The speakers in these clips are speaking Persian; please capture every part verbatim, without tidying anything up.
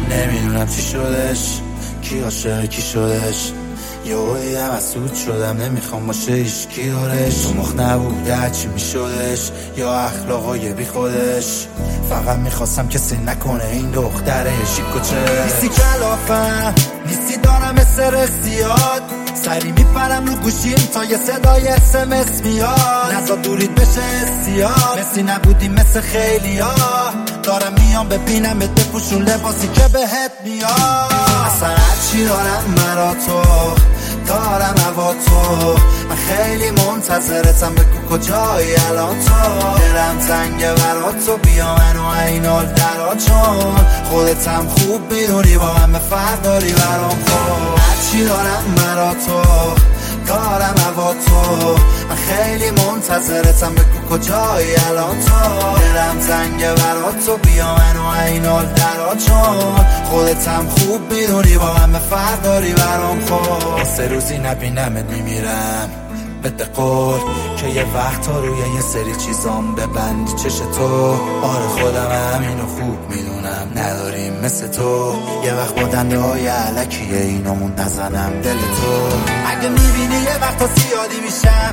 نمیدونم چی شدش، کی عاشق کی شدش. یهویی هم حسود شدم، نمیخوام باشه هیچ کی دارش. تو مخ نبوده چی میشدش، یا اخلاقای بی خودش. فقط میخواستم کسی نکنه این دختره شیکوچه. نیستی کلافم، نیستی دارم استرس زیاد، سری میپرم رو گوشیم تا یه صدای اسمس میاد. نزا دورید بشه استیاد، مثلی نبودی مثل خیلی ها. دارم میام ببینم ات بپوشون لباسی که بهت میاد. اصلا هرچی دارم مرا تو، دارم هوا تو. من خیلی منتظرتم، بگو کجایی الان تو. دلم تنگه برا تو، بیا منو اینال درا، چون خودتم خوب میدونی با همه فرق داری برام. خوب هرچی دارم مرا تو، دارم هوا تو. من خیلی منتظرتم، بگو کجایی الان تو. دلم تنگه برا تو، بیا منو اینال درا، چون خودتم خوب میدونی با همه فرق داری برام. خوب سه روزی نبینمت میمیرم، بده قول که یه وقت ها روی یه سری چیزام ببندی چش تو. آره خودم همینو خوب میدونم، نداریم مثل تو. یه وقت با دنده های علکیه اینامون نزنم دل تو. اگه میبینی یه وقت ها زیادی میشم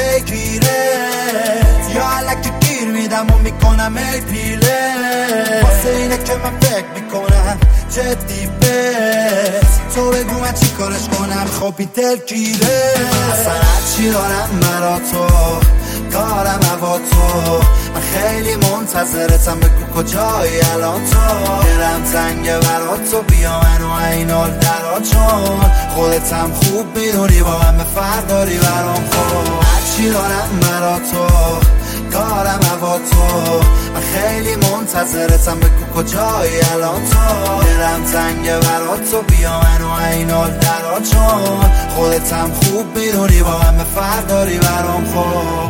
پیگیرت، یا علکی گیر میدم و میکنم ای پیله. واسه اینه که من فکر میکنم جدی بس، تو بگو من چی کارش کنم خوابی دل گیره. اصلا هرچی دارم مرا تو، دارم هوا تو. من خیلی منتظرتم، بگو کجایی الان تو. دلم تنگه برا تو، بیا منو اینال درا، چون خودتم خوب میدونی با همه فرق داری برام. خوب هرچی دارم مرا تو، دارم هوا تو. من خیلی منتظرتم، بگو کجایی الان تو. دلم تنگه برا تو، بیا منو اینال درا، چون خودتم خوب میدونی با همه فرق داری برام. خوب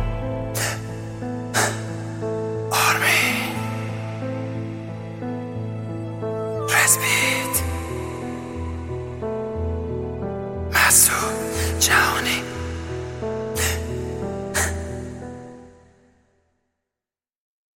آرمین رزبیت مسعود